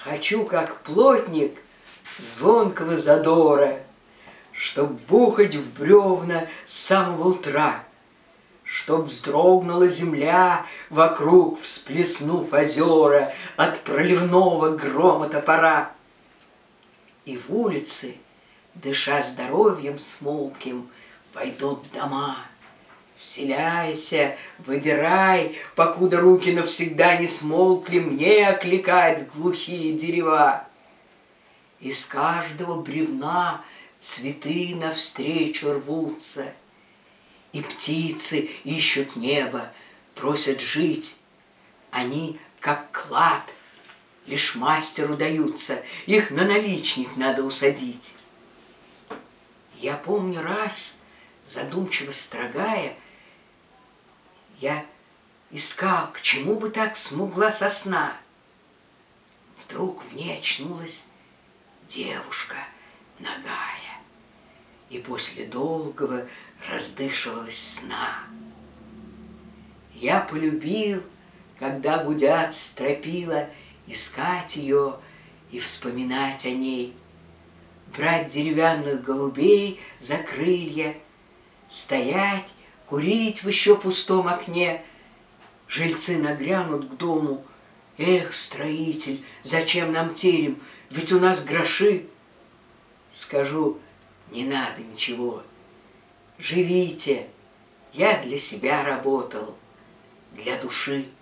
Хочу, как плотник, звонкого задора, чтоб бухать в бревна с самого утра, чтоб вздрогнула земля вокруг, всплеснув озера от проливного грома топора. И в улицы, дыша здоровьем смолким, войдут дома. Вселяйся, выбирай, покуда руки навсегда не смолкли мне окликать глухие дерева. Из каждого бревна цветы навстречу рвутся, и птицы ищут небо, просят жить. Они, как клад, лишь мастеру даются, их на наличник надо усадить. Я помню раз, задумчиво строгая, я искал, к чему бы так смугла сосна. Вдруг в ней очнулась девушка нагая, и после долгого раздышивалась сна. Я полюбил, когда гудят стропила, искать ее и вспоминать о ней, брать деревянных голубей за крылья, стоять, курить в еще пустом окне. Жильцы нагрянут к дому: эх, строитель, зачем нам терем, ведь у нас гроши. Скажу: не надо ничего, живите, я для себя работал, для души.